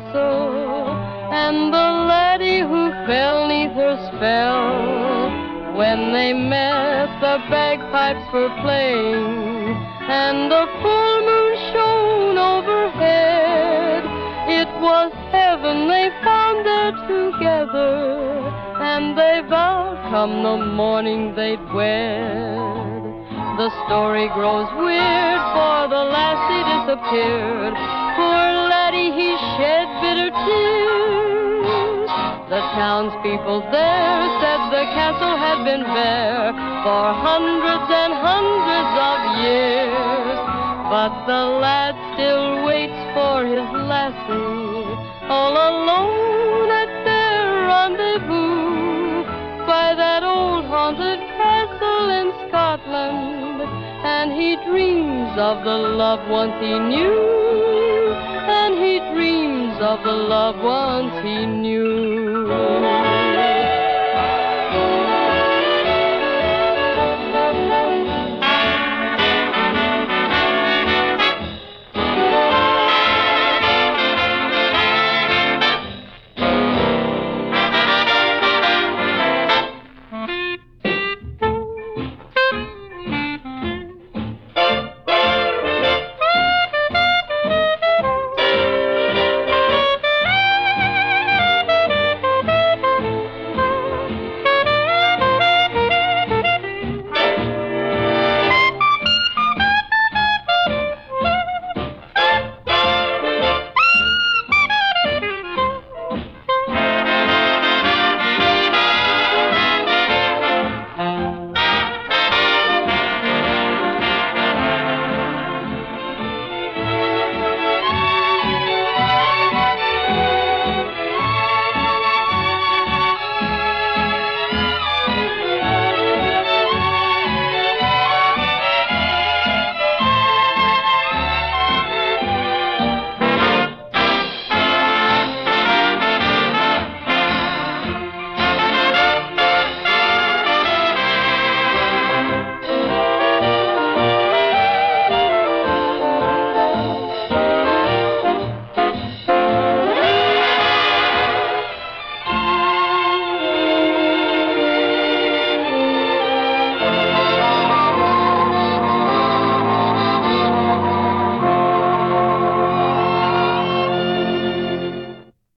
castle, and the laddie who fell 'neath her spell. When they met, the bagpipes were playing, and the full moon shone overhead. It was heaven they found there together, and they vowed come the morning they'd wed. The story grows weird, for the lassie disappeared. Poor laddie, he shed bitter tears. The townspeople there said the castle had been bare for hundreds and hundreds of years. But the lad still waits for his lassie, all alone at their rendezvous, by that old haunted castle in Scotland. And he dreams of the loved ones he knew, and he dreams of the loved ones he knew.